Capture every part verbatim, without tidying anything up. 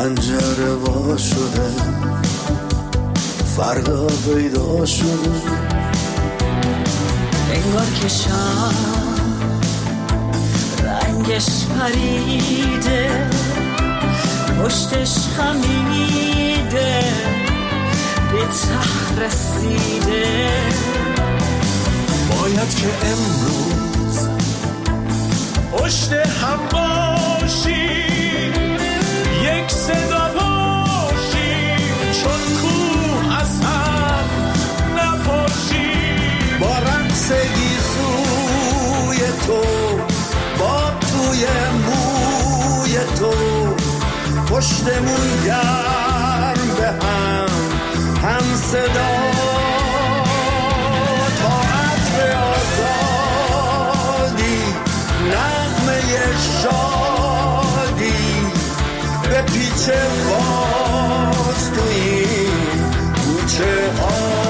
پنجره وا شده فردا پیدا شده انگار که شب رنگش پریده پشتش خمیده به ته رسیده باید که امروز پشت هم باشیم یک صدا باشیم چون کوه از هم نپاشیم با رقص گیسوی تو با توی موی تو پشتمون گرم به هم هم صدا تا عطر آزادی نغمه شادی به پیچ باز تو این کوچه ها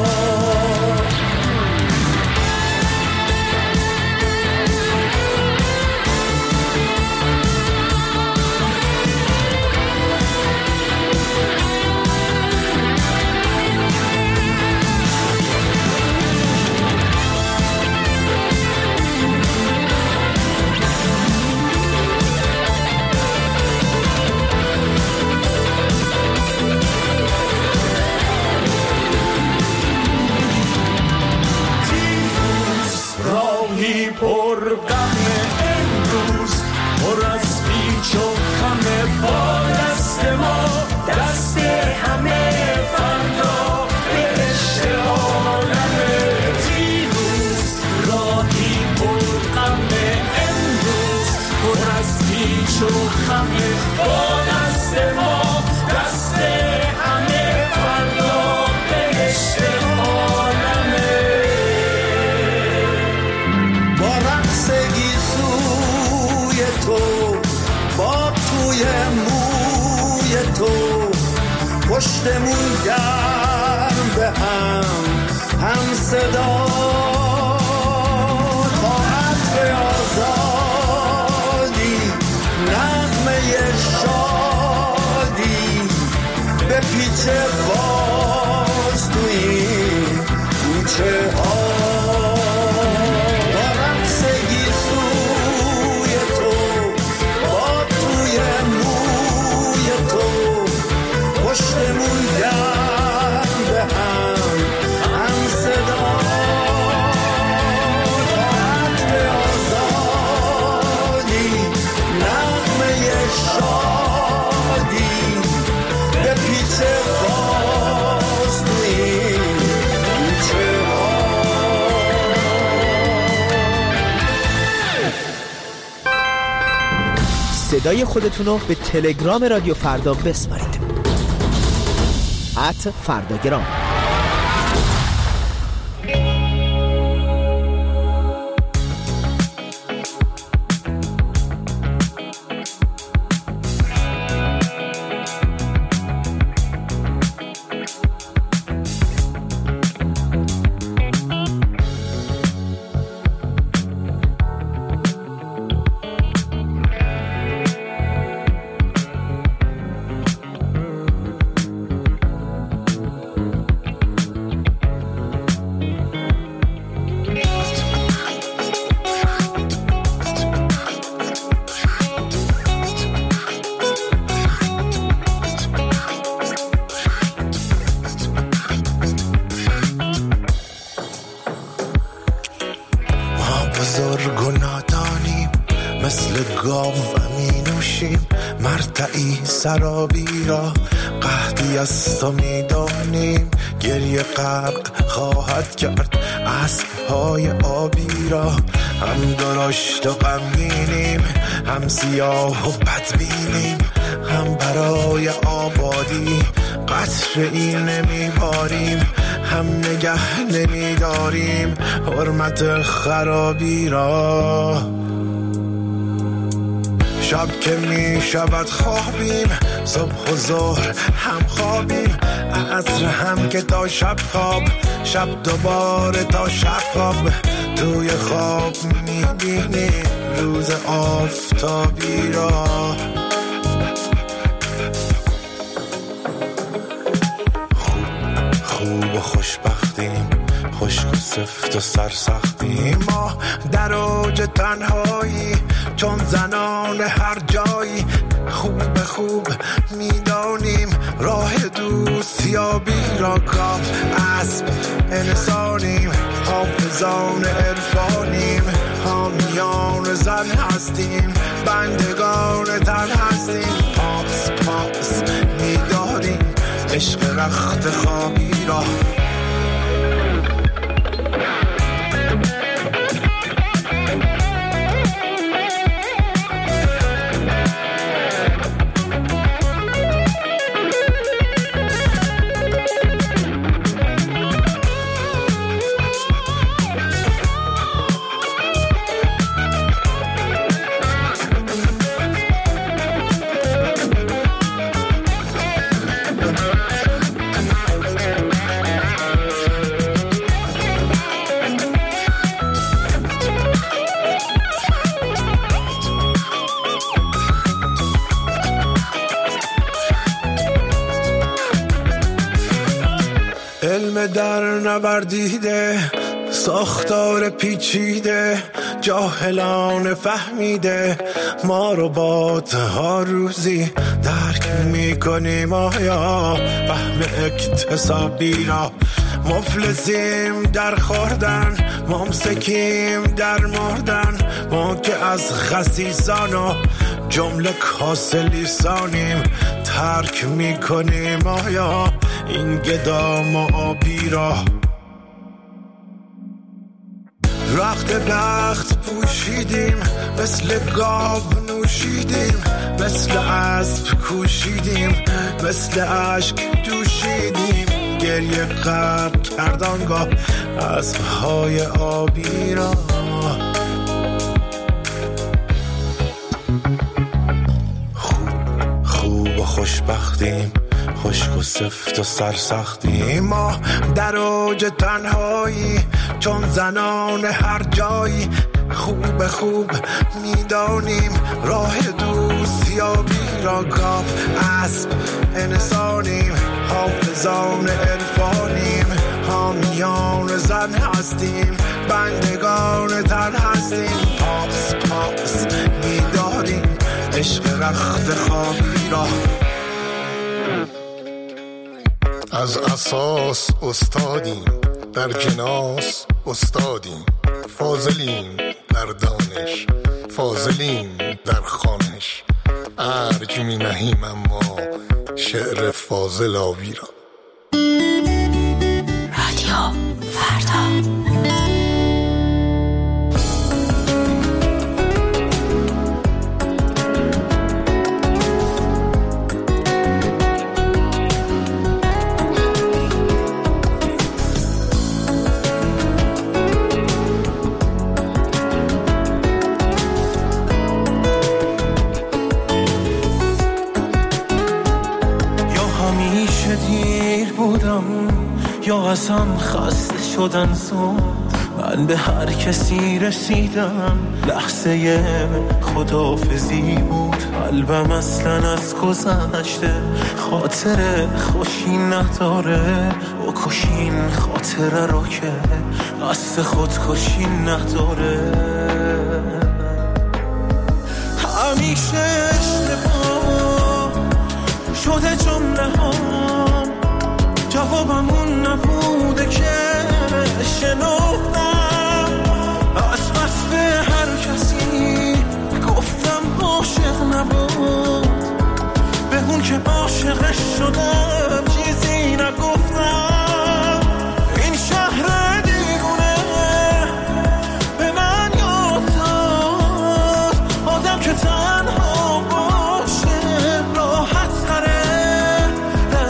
پر غم امروز پر از پیچ و خم با دست ما دست همه فردا بهشت عالم دیروز راهی پر غم امروز پر از پیچ و خم با دست ما دست همه فردا بهشت پشتمون گرم به هم هم صدا تا عطر آزادی نغمه شادی به پیچ باز تو این کوچه ها با رقص گیسوی تو با توی موی تو پشتمون گرم به هم هم صدا تا عطر آزادی نغمه شادی به پیچ باز تو این کوچه ها. صدای خودتونو به تلگرام رادیو فردا بسپارید ات فرداگرام. بزرگ و نادانیم مثل گاو می نوشیم مرتعی سرابی را قحطی از تو می دانیم گریه غرق خواهد کرد اسب‌های آبی را هم درشت و غمگینیم هم سیاه و بدبینیم هم برای آبادی قطره‌ای نمیباریم هم نگه نمیداریم حرمت خرابی را شب که می شود خوابیم صبح و ظهر هم خوابیم عصر هم که تا شب خواب شب دوباره تا شب خواب توی خواب می بینیم روز آفتابی را و خوشبختیم، خشک و سفت و سرسختیم. ما در اوج تنهایی چون زنان هر جایی، خوب خوب میدانیم راه دوستیابی را. کام اسب انسانیم، حافظان عرفانیم، حامیان زن هستیم، بندگان تن هستیم. پاس پاس میداریم عشق رخت خوابی را. علم در نوردیده، ساختار پیچیده، جاهلان فهمیده. ما ربات ها روزی درک میکنیم آیا فهم اکتسابی را؟ مفلسیم در خوردن، ممسکیم در مردن. ما که از خسیسان و جمله کاسه لیسانیم، ترک میکنیم آیا این گدام و آبی را؟ رخت بخت پوشیدیم، مثل گاو نوشیدیم، مثل اسب کوشیدیم، مثل اشک دوشیدیم. گریه غرق کردانگاه اسبهای آبی را. خوب خوب و خوشبختیم، خشک و سفت و سرسختیم. ما در اوج تنهایی چون زنان هر جایی، خوب خوب میدانیم راه دوستیابی را. گاو اسب انسانیم، حافظان عرفانیم، حامیان زن هستیم، بندگان تن هستیم. پاس پاس میداریم عشق رخت خوابی را. از اساس استادیم، در جناس استادیم، فاضلیم در دانش، فاضلیم در خوانش. ارج می نهیم اما شعر فاضل آبی را. رادیو فردا. یا ازم خسته شدن زود، من به هر کسی رسیدم لحظه خداحافظی بود. قلبم اصلا از گذشته خاطر خوشی نداره، و کشین خاطره رو که قصد خودکشی نداره. همیشه اشتباه شده جمله ها، جوابمون نبوده که شنفتم. از بس به هر کسی گفتم عاشق نبود، به اون که عاشقش شدم چیزی نگفتم. این شهر دیوونه به من یاد داد، آدم که تنها باشه راحت تره،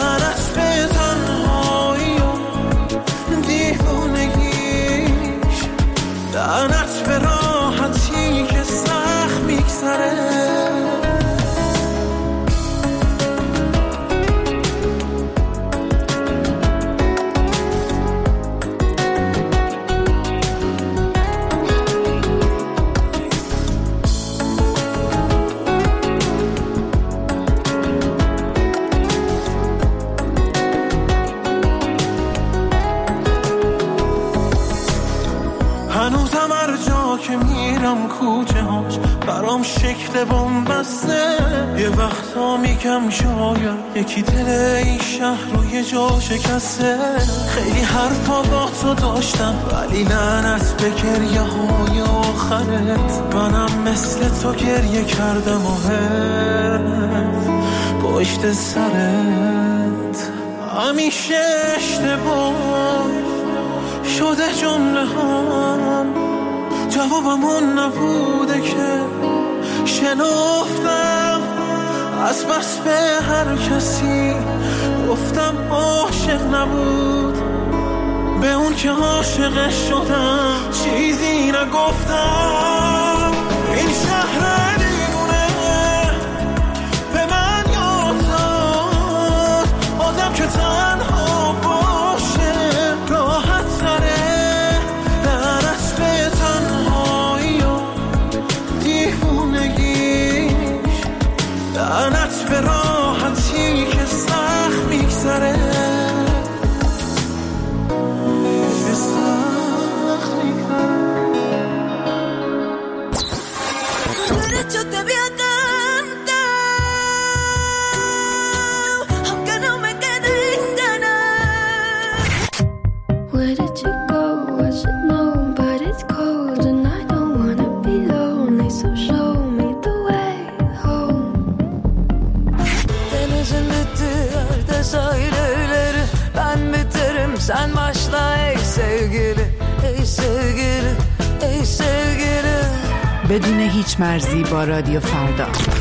میرم کوچه هاش برام شکل بومبسته. یه وقتا میگم شاید یکی دل این شهر رو یه جا شکسته. خیلی حرفا با تو داشتم ولی لعنت به گریه های آخرت. منم مثل تو گریه کردم و هرت پشت سرت. همیشه اشتباه شده جمله هم جوابمون نبوده که شنفتم از بس به هر کسی گفتم عاشق نبود. به اون که عاشق شدم چیزی نگفتم. این شهر دیوونه به من یاد داد آدم که تنها باشه راحت تره. لعنت به تنهایی و دیوونگیش، لعنت به راحتی که سخت میگذره. Sen başla ey sevgili, ey sevgili, ey sevgili. بدون هیچ مرزی با رادیو فردا.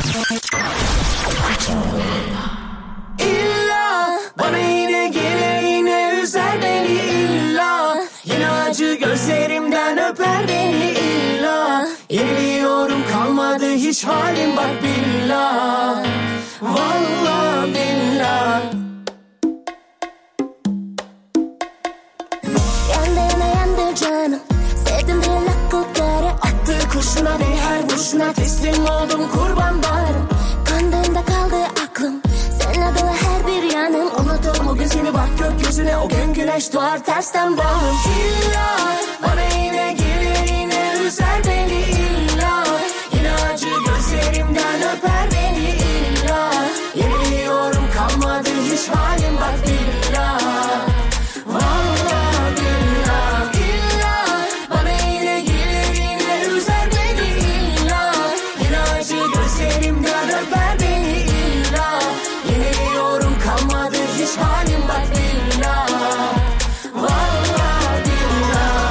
İlla bana yine gelir yine üzer beni illa. Yine acı gözlerimden öper beni illa. Yeniliyorum kalmadı hiç halim bak billah. Vallahi billah. Kurşuna beni her vuruşuna teslim oldum kurban bağrım. Kandığında kaldı aklım seninle dolu her bir yanım. Unuturum o gün seni bak gökyüzüne o gün güneş doğar tersten bağım. İlla bana yine gelir yine üzer beni illa. Yine acı gözlerimden öper beni illa. Yeniliyorum kalmadı hiç halim bak billah. Vallahi billah. İlla bana yine gelir yine üzer beni illa. Yine acı gözlerimden öper beni illa. Yeniliyorum kalmadı hiç halim bak billah. Vallahi billah.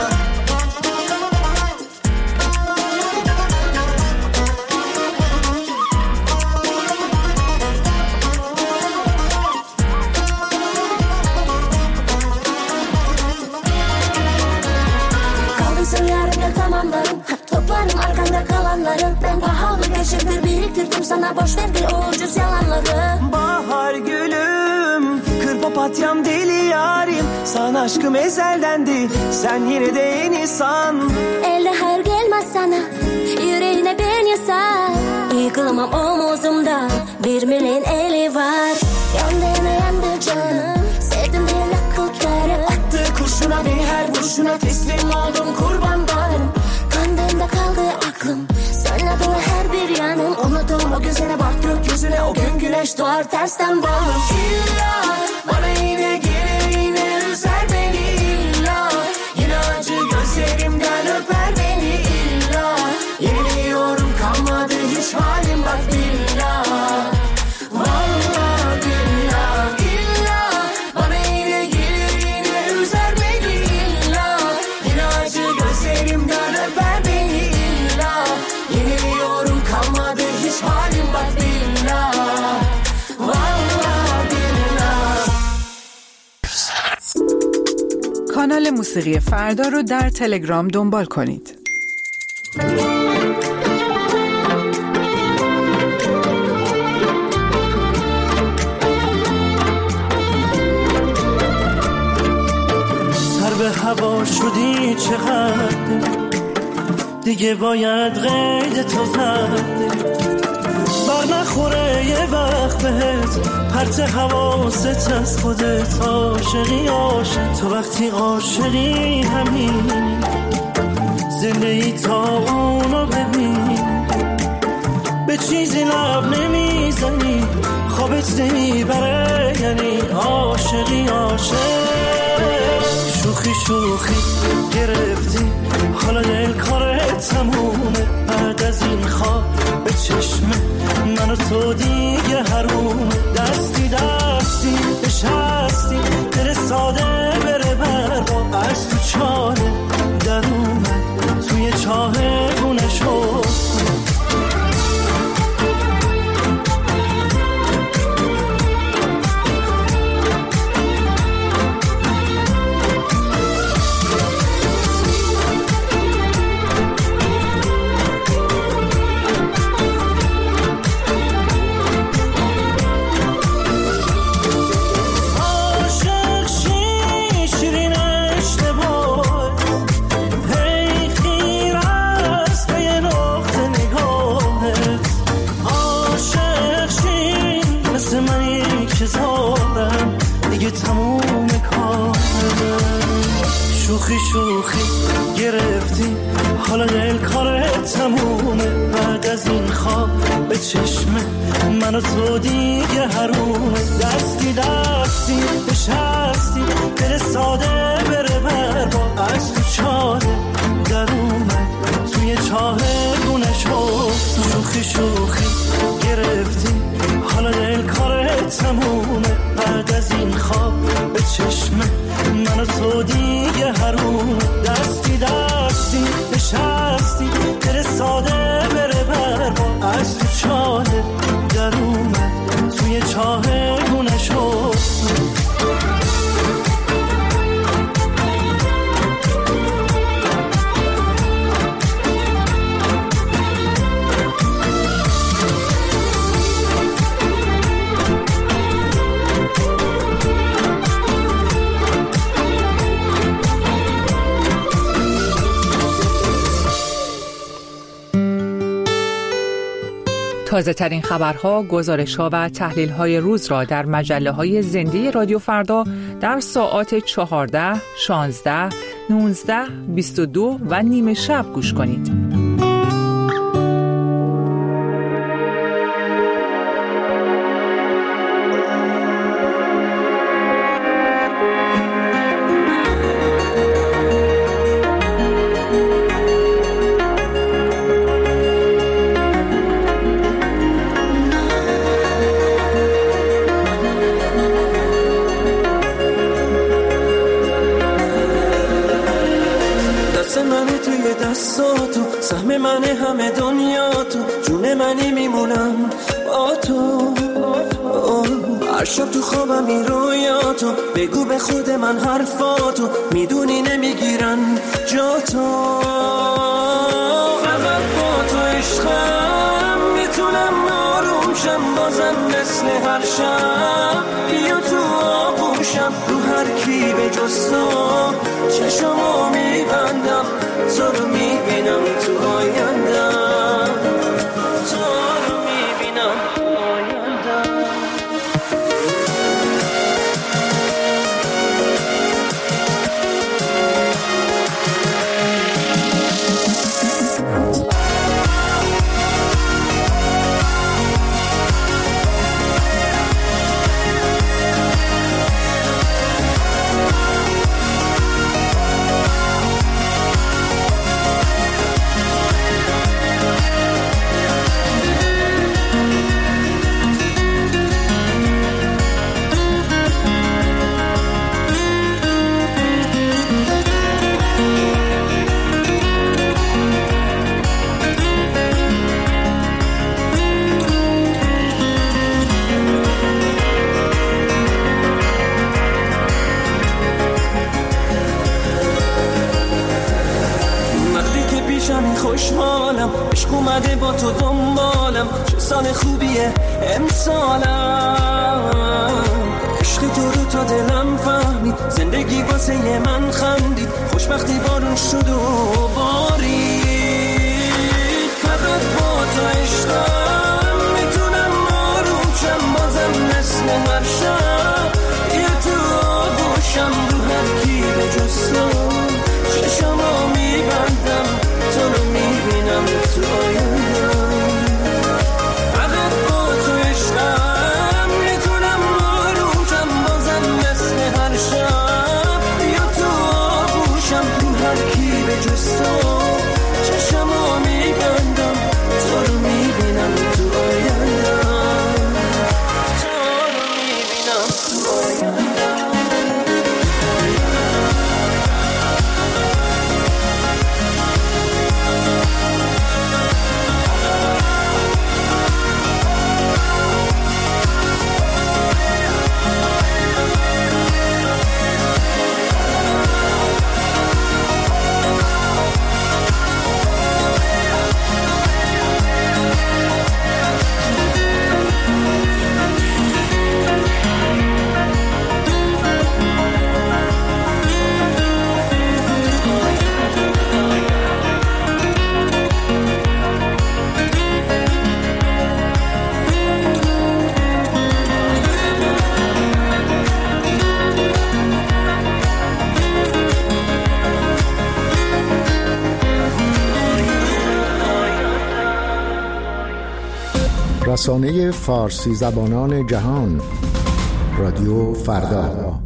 Kaldıysa yarın gel tamamlarım. Toplarım arkanda kalanları. Ben pahalı gerçekleri biriktirdim sana boş ver bir o ucuz yalanları. Bahar gülüm, kır papatyam deli yarim. Sana aşkım ezeldendi, sen yine de en insan. Elde hayır gelmez sana, yüreğine ben yasar. Yıkılmam omuzumda, bir meleğin eli var. Yandı yana yandı canım, sevdim diye lakıltları. Attı kurşuna beni her vuruşuna teslim oldum kurban bağrım. Kandığında kaldı aklım seninle dolu her bir yanım. Unuturum o gözüne bak gökyüzüne o gün güneş doğar tersten bağım. İlla bana yine gelir yine üzer beni illa. Yine acı gözlerimden öper beni illa. Yeniliyorum kalmadı hiç halim bak billah. Vallahi billah. İlla bana yine gelir yine üzer beni illa. Yine acı gözlerimden öper beni illa. Yeniliyorum kalmadı hiç halim bak billah. Vallahi billah. کانال موسیقی فردا رو در تلگرام دنبال کنید. سر به هوا شدی چقدر دیگه باید قید تو زد. بر نخوره یه وقت بهت پرت حواست از خودت. عاشقی عاشق تو وقتی عاشقی همین زندگی تا اونو چیزی لب نمیزنی خوابت نمیبره یعنی عاشقی عاشق شوخی شوخی گرفتی حالا دل کارت تمومه بعد از این خواب به چشمه من و تو دیگه حرومه دستی دستی نشستی دل ساده بره بربا از تو چاله در اومد توی چاه گونه شد تموم کار شوخی شوخی گرفتی حالا دل کارت تمومه بعد از این خواب به چشمه من و تو دیگه حرومه دستی دستی نشستی دل ساده بره بربا از تو چاله در اومد توی چاه گونه شد شوخی شوخی گرفتی حالا دل کارت تمومه بعد از این خواب به چشمه من و تو دیگه حروم دستی دستی نشستی دل ساده بره بربا از تو چاله در اومد توی چاه گونه شد تازه ترین خبرها، گزارش‌ها و تحلیل‌های روز را در مجله‌های زنده رادیو فردا در ساعات چهارده، شانزده، نوزده، بیست و دو و نیمه شب گوش کنید. سهم من همه دنیا تو جون منی میمونم با تو هر شب تو خوابم این رویاتو بگو به خود من حرفاتو میدونی نمیگیرن جا تو فقط با تو عشقم میتونم آروم شم بازم مثل هر شب بیا تو آغوشم رو هر کی به جز تو چشمو میبندم تو رو میبینم تو آیندم تو رو میبینم تو آیندم خوشحالم عشق اومده با تو دنبالم چه سال خوبیه امسالم عشق تو رو تا دلم فهمید زندگی واسه من خندید خوشبختی بارون شد و بارید فقط با تو عشقم میتونم آروم شم بازم مثل هر شب یه تو آغوشم رو هر کی به جز تو چشمو میبندم تو رو میبینم تو آیندم رسانه فارسی زبانان جهان، رادیو فردا.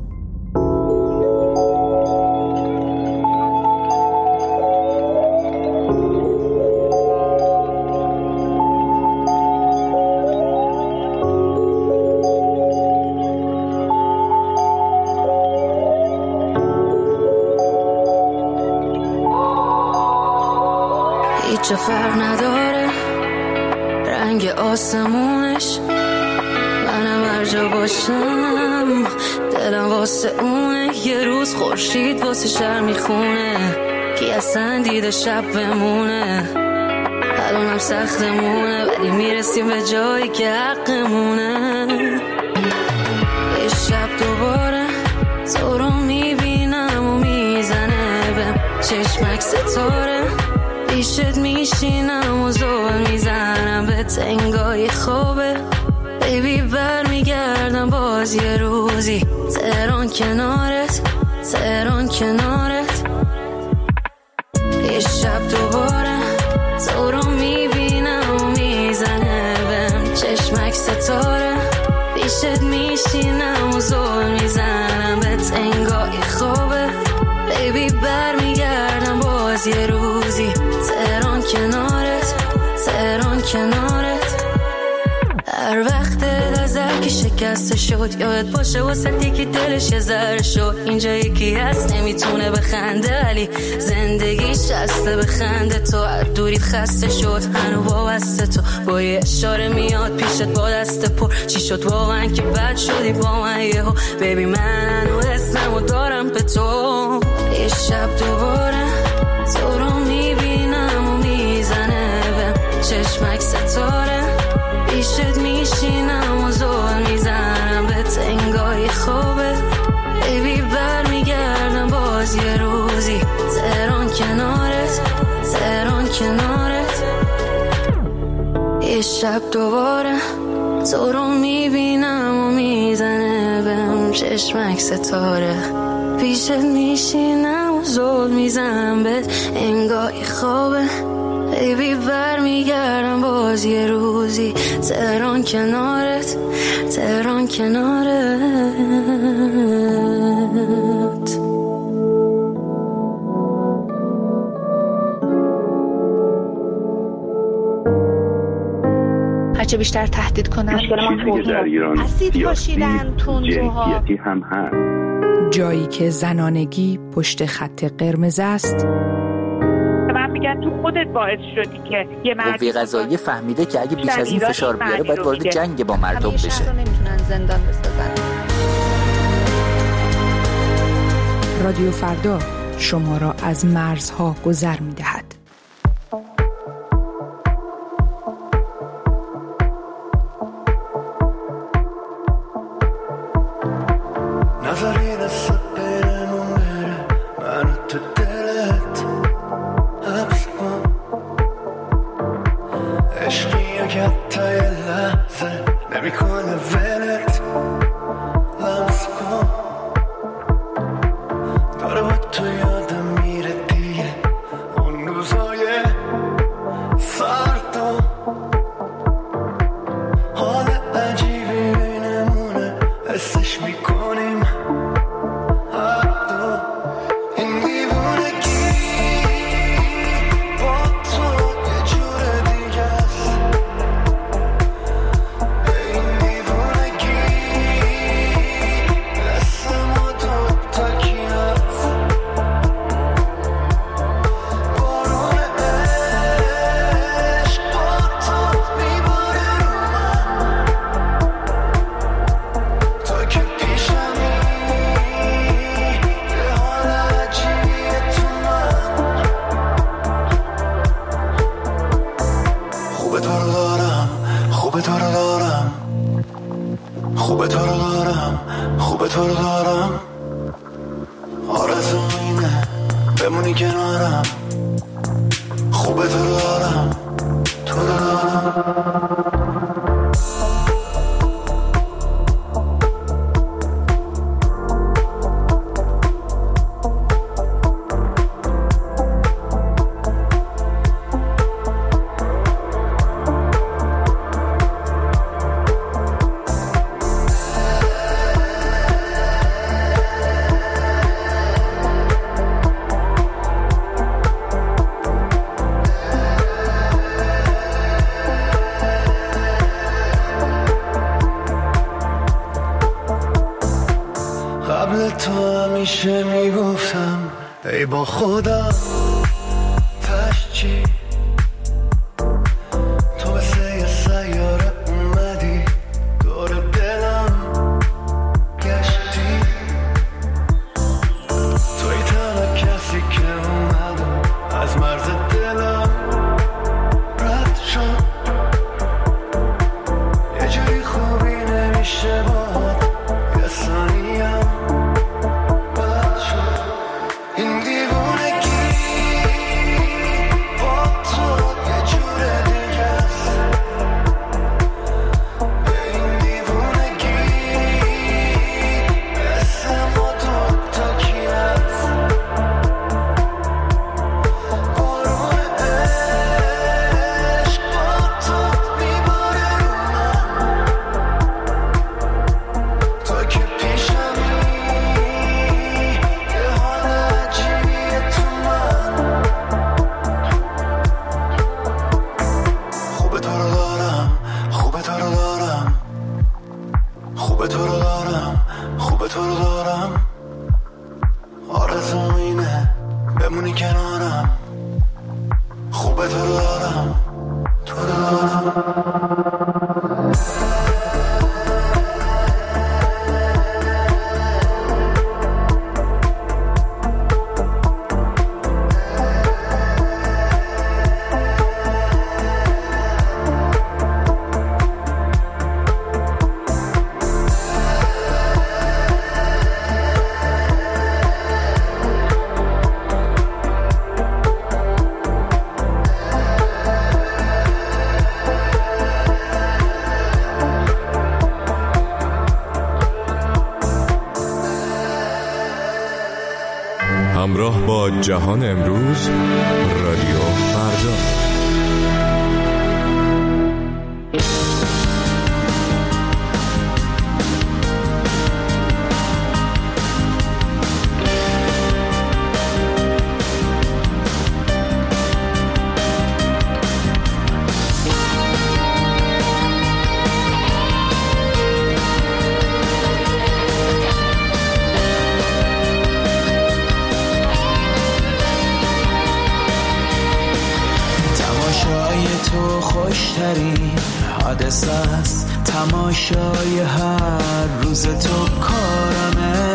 هیچ فرق نداره رنگ آسمونش، منم هر جا باشم دلم واسه اونه. یه روز خورشید واسه شهر میخونه، کی اصلا دیده شب بمونه. الانم سختمونه ولی میرسیم به جایی که حقمونه. یه شب دوباره تو رو میبینم و میزنه بهم چشمک ستاره، پیشت میشینم و زور میزنم به تنگای خوبه. بیبی بر میگردم باز یه روزی تهران کنارت، تهران کنارت. یه شب دوباره تو رو میبینم و میزنه بهم چشمک ستاره، پیشت میشینم و زور میزنم به تنگای خوبه. بیبی بر میگردم باز یه روزی تهران کنارت، تهران کنارت. هر وقت نظر که شکسته شد یادت باشه واسه یکی دلش یه ذره شد. اینجا یکی هست نمیتونه بخنده ولی زندگیش هسته بخنده. تو هر دوریت خسته شد هنو وابسته تو، با یه اشاره میاد پیشت با دست پر. چی شد واقعا که بد شدی با من یهو؟ بیبی من هنو اسمو دارم به تو. یه شب دوباره تو رو میبینم و میزنه بهم چشمک ستاره، پیشت میشینم و زور میزنم به تنگای خوبه. بیبی بر میگردم باز یه روزی تهران کنارت، تهران کنارت. یه شب دوباره تو رو میبینم و میزنه بهم چشمک ستاره، پیشت میشینم و زور میزنم به انگای خوبه. بیبی بر میگردم باز یه روزی تهران کنارت، تهران کنارت. هرچه بیشتر تهدید کنن چیزی که در ایران اسید پاشیدن تندروها هم هست. جایی که زنانگی پشت خط قرمز است. من میگن تو خودت باعث شدی که یه مرد قوه قضاییه فهمیده که اگه بیش از این فشار بیاره باید وارد جنگ با مردم بشه. همیشه رو نمیتونن زندان بسازن. رادیو فردا شما را از مرزها گذر میدهد. قبل تو همیشه میگفتم ای با خودم تش چی تو مثل یه سیاره اومدی دور دلم گشتی توی تنها کسی که اومدم از مرز دلم رد شد یه جوری خوبی نمیشه باهات یه ثانیم بد شد این دیوونگی با تو یه جور دیگه است این دیوونگی مثل ما دوتا کی هست بارون عشق با تو میباره رو من تو که پیشمی یه حال عجیبیه تو من خوبه تو رو دارم خوبه تو رو دارم خوبه تو رو دارم خوبه تو رو دارم آرزوم اینه بمونی کنارم خوبه تو رو دارم تو رو دارم همراه با جهان امروز رادیو فردا. خوشترین حادثه است تماشای هر روز تو کارمه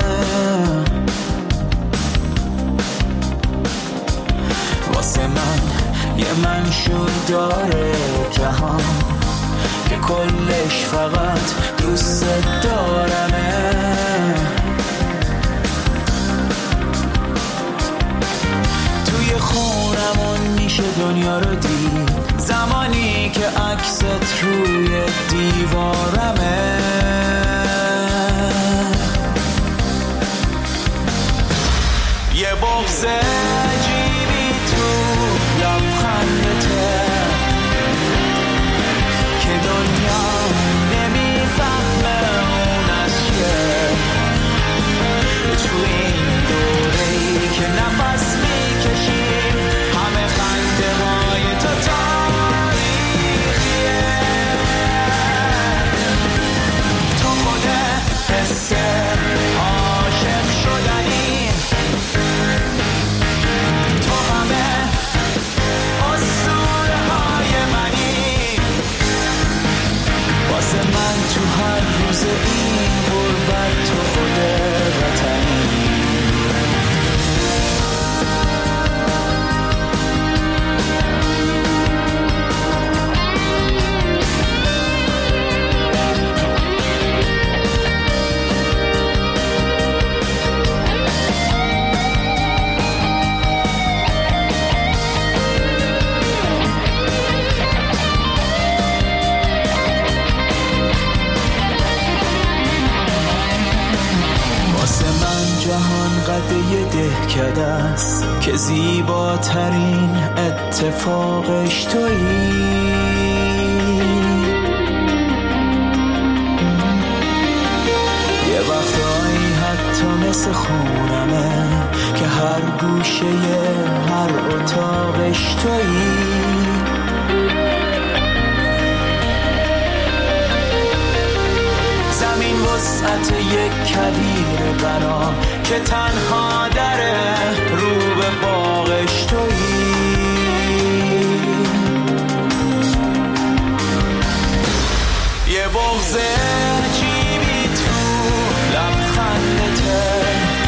واسه من یه منشور داره جهان که کلش فقط دوست دارمه توی خونمون میشه دنیا رو دید زمانی که عکست روی دیوارمه یه بغض عجیبی تو لبخندته که دنیا نمیفهمه اون از چیه تو این دوره‌ای که نفس میکشیم همه خنده های تو تاریخیه تو خود حس عاشق شدنی تو همه اسطوره های منی واسه من تو هر روز این غربت تو خود وطنی قده دهکده است که زیباترین اتفاقش تویی یه وقتایی حتی مثل خونمه که هر گوشه هر اتاقش تویی زمین وسعت یک کویر بنا که تنها دره رو به باغش تویی. یه بغض عجیبی تو لبخندته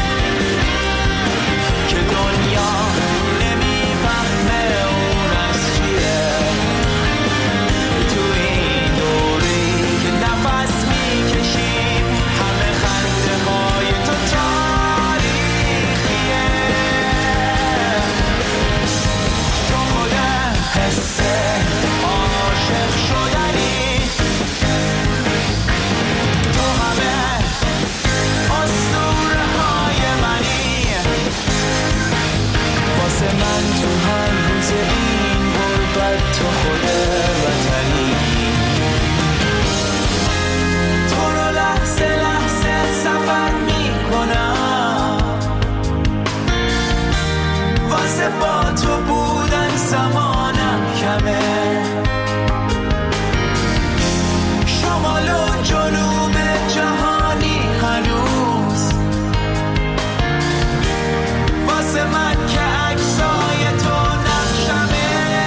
که دنیا نمیفهمه اون از چیه. تو این دوری که نفس میکشیم همه خنده های تو تاریخیه. تو خود حس عاشق شدنی، تو همه اسطوره های منی. واسه من تو هر روز این غربت تو خود وطنی. تو رو لحظه لحظه سفر میکنم، واسه با تو بودن زمانم کمه. شمال و جنوب جهانی هنوز واسه من که عکسای تو نقشمه.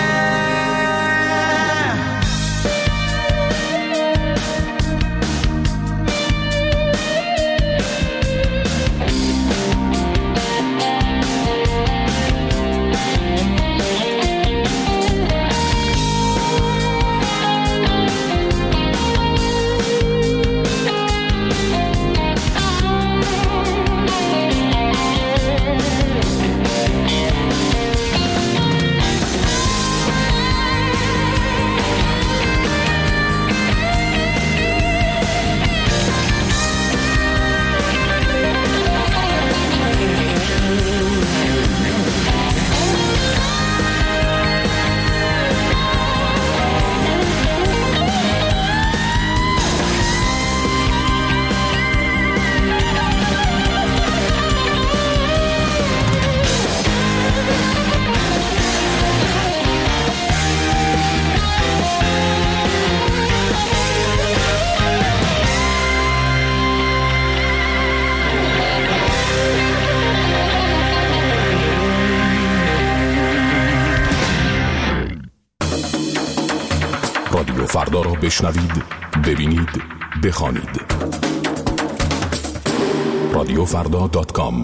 رادیو فردا را بشنوید، ببینید، بخوانید. رادیو فردا دات کام.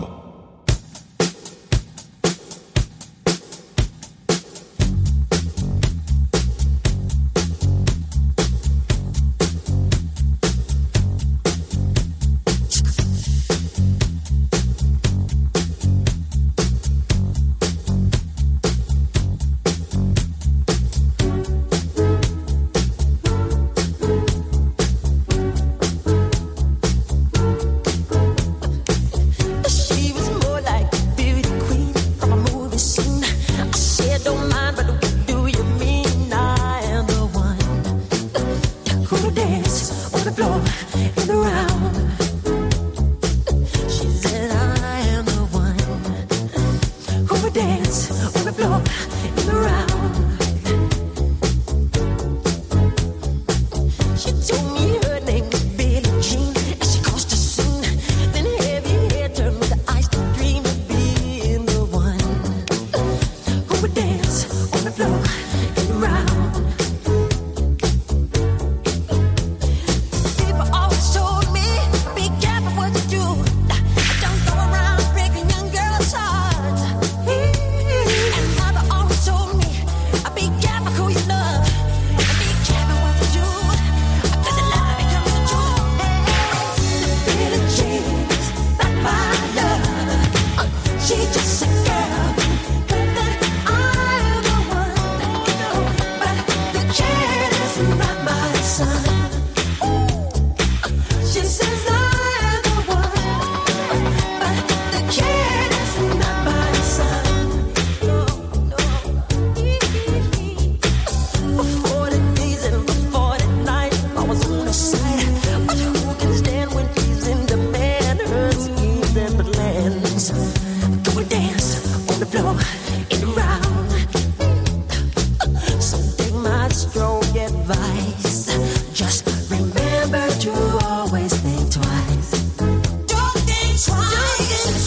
Remember to always think twice. Don't think twice.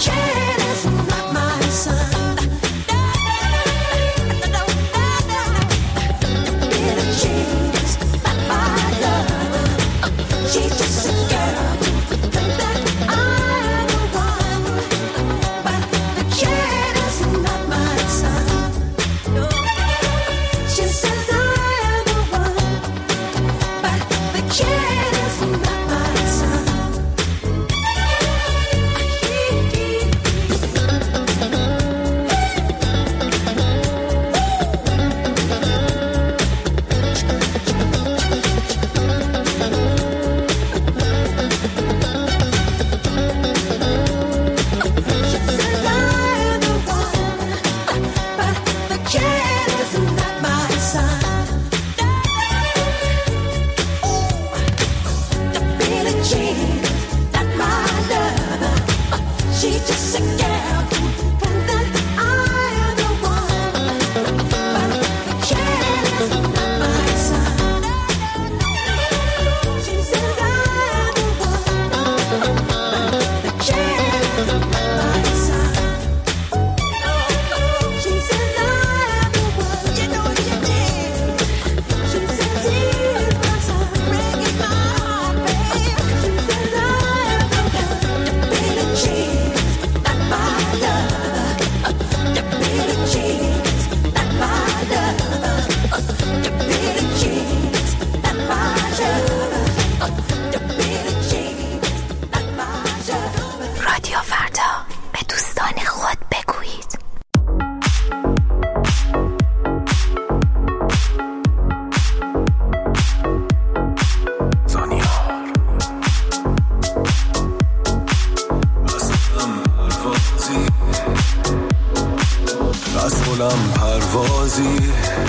مسئولم پروازی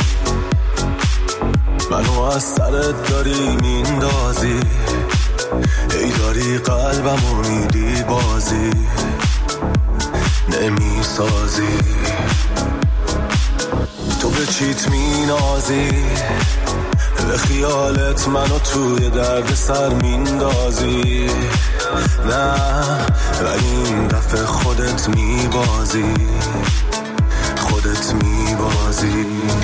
منو از سرت داری میندازی ای داری قلبمو میدی بازی نمیسازی تو به چیت مینازی به خیالت منو توی درد سر میندازی نه ولی این دفعه خودت میبازی خودت میبازی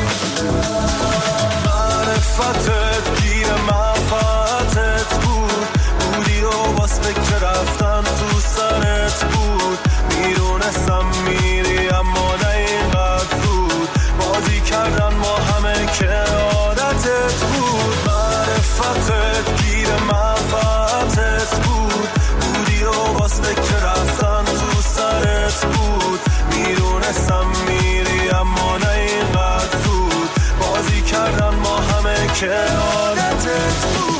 معرفتت گیر منفعتت بود بودی و باز فکر رفتن تو سرت بود میدونستم میری اما نه اینقدر زود بازی کردن ما همه که عادتت بود معرفتت گیر منفعتت بود بودی و باز فکر رفتن تو سرت بود میدونستم میری اما نه اینقدر زود بازی کردن ما همه که عادتت بود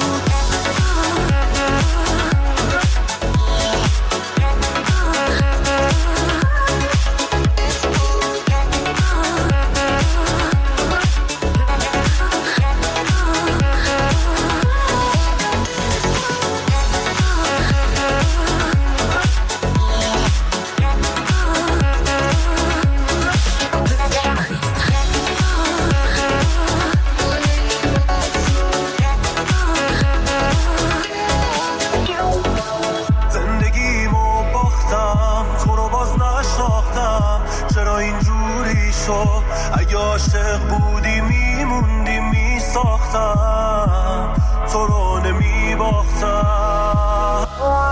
اگه عاشق بودی میموندی میساختم تو رو نمیباختم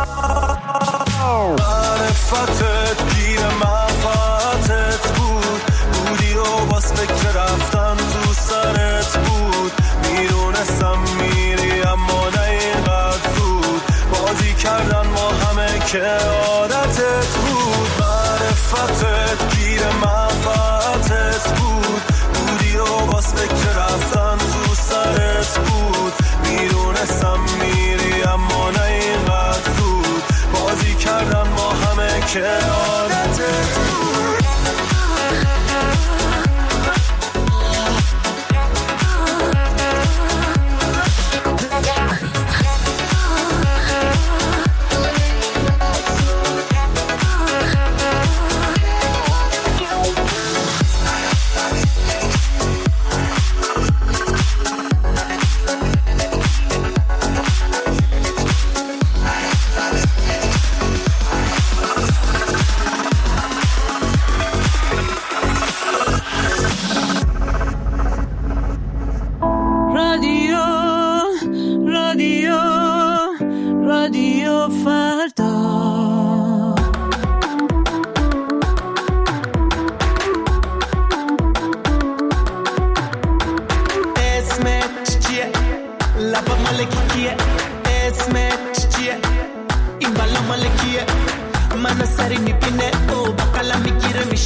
معرفتت گیر منفعتت بود بودی و باز فکر رفتن تو سرت بود میدونستم میری اما نه اینقدر زود بازی کردن ما همه که عادتت بود معرفتت گیر منفعتت بود بودی و باز فکر رفتن تو سرت بود میدونستم میری اما نه اینقدر زود بازی کردن ما همه که عادتت بود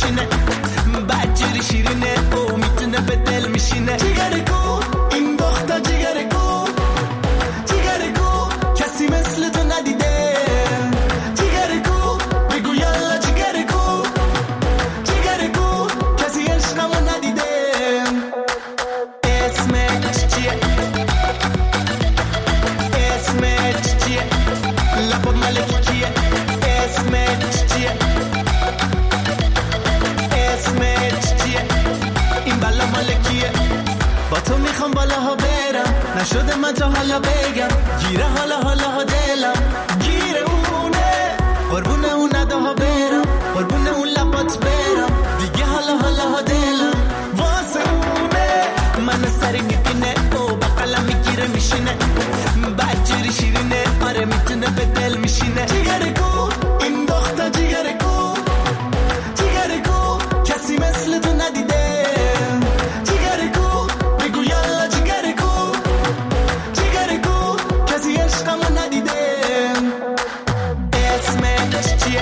میشینه بدجوری شیرینه او میتونه به دل میشینه جیگر گو این دختر جیگر گو جیگر گو کسی مثل تو ندیده جیگر گو بگو یالا جیگر گو جیگر گو کسی عشقمو ندیده اسمت چیه اسمت چیه لب ملکی کیه اسمت چیه اسمت چیه این بلا مالکیه با تو میخوام بالاها برم نشده من تا حالا بگم گیره حالا حالا ها دلم گیره اونه قربونه اون نداها برم قربونه اون لبات برم دیگه حالا حالا ها دلم واسه اونه من سری میبینه او با قلم میگیره میشینه بدجوری شیرینه آره میتونه به دل میشینه جیگر گو این دختر جیگر گو جیگر گو کسی مثل تو ندیده جیگر گو بگو یالا جیگر گو جیگر گو کسی عشقمو ندیده اسمت چیه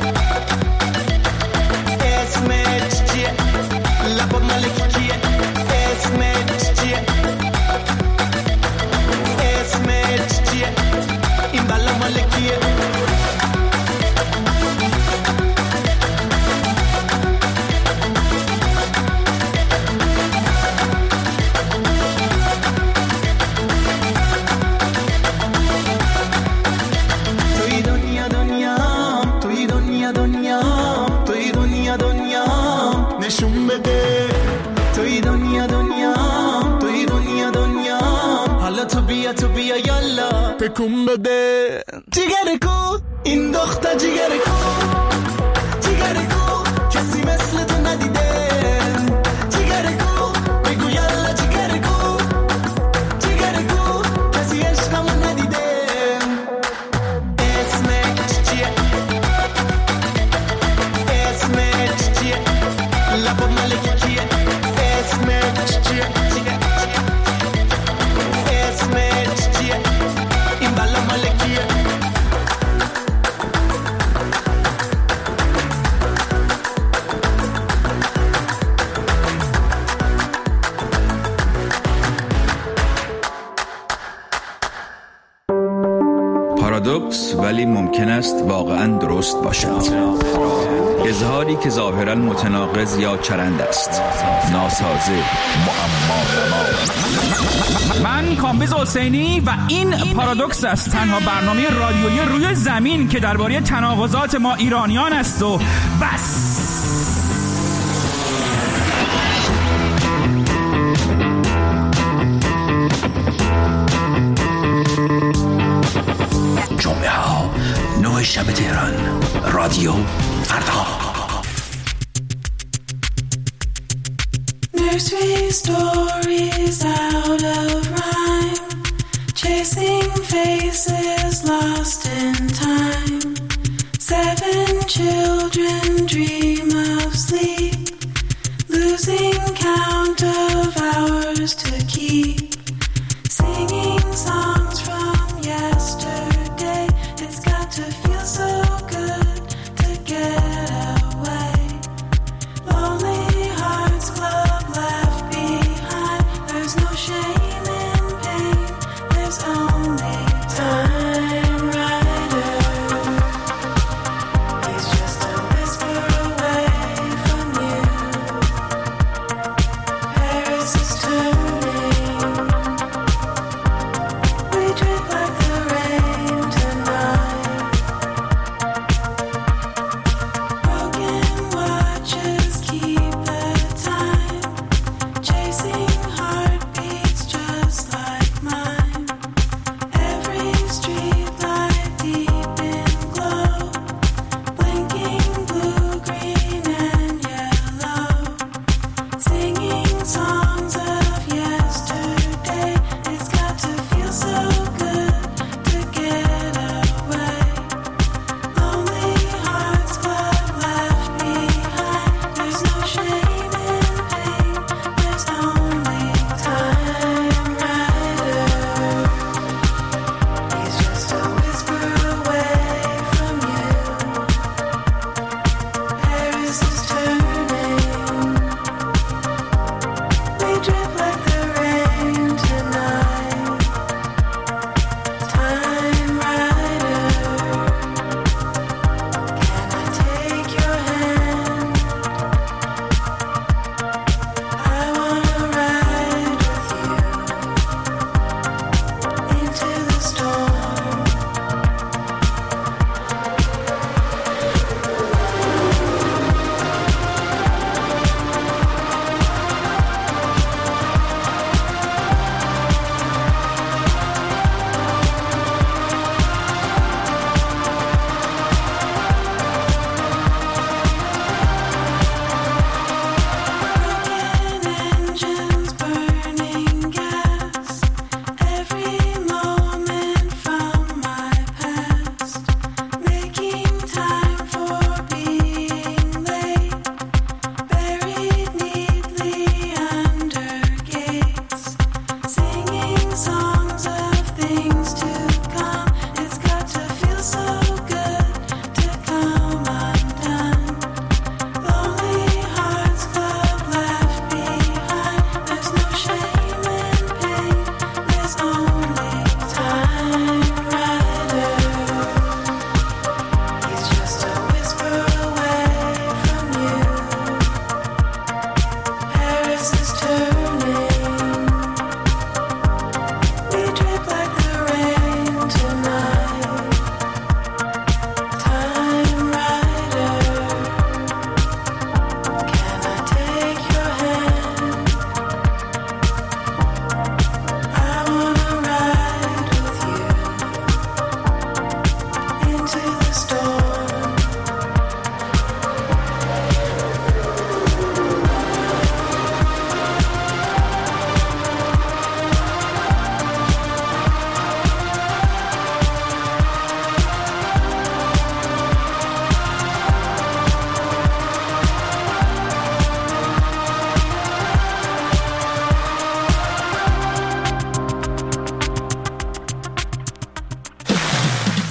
اسمت چیه لب ملکی کیه اسمت چیه اسمت چیه این بلا مالکیه توی دنیا دنیام توی دنیا دنیام توی دنیا دنیام نشون بده توی دنیا دنیام توی دنیا دنیام حالا تو بیا تو بیا یالا تکون بده جیگر کو این دختر جیگر کو جیگر کو کسی مثل تو ندیده جیگر کو بگو یالا جیگر کو جیگر کو کسی عشقمو ندیده اسمت چیه اسمت چیه لب ملکی کیه اسمت چیه اسمت چیه این بلا ملکیه پارادوکس ولی ممکن است واقعا درست باشد. اظهاری که ظاهرا متناقض یا چرند است، ناسازه، معما. من کامبیز حسینی و این پارادوکس است، تنها برنامه رادیویی روی زمین که درباره تناقضات ما ایرانیان است و بس. جمعه ها نه شب تهران، رادیو فردا. Nursery stories out of rhyme, chasing faces lost in time. Seven children dream of sleep, losing count of hours to keep. Singing songs from yesterday, it's got to feel so good to get away. Lonely Hearts Club left behind, there's no shame in pain, there's only time. Rider, he's just a whisper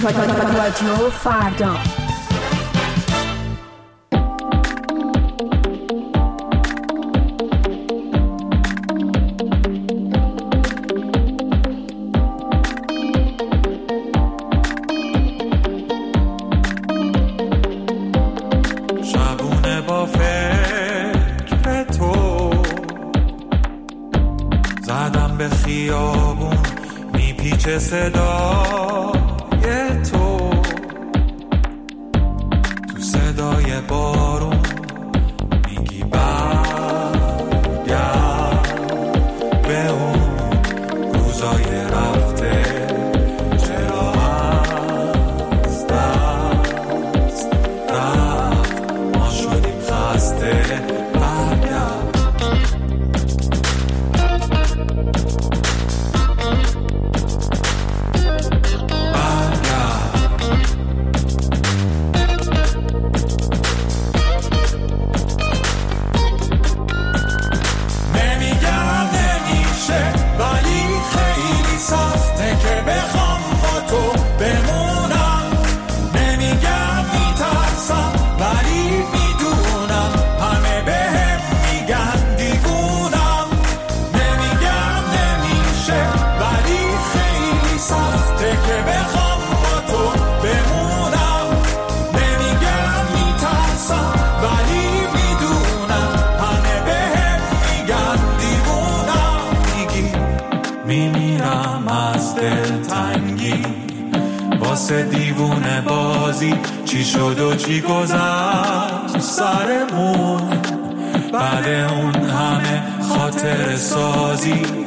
رادیو فردا. شبونه با فکر تو زدم به خیابون میپیچه صدای تو تو صدای بارون میگی برگرد به اون روزای رفته چرا از دست رفت ما شدیم خسته برگرد واسه دیوونه بازی چی شد و چی گذشت سرمون بعد اون همه خاطر سازی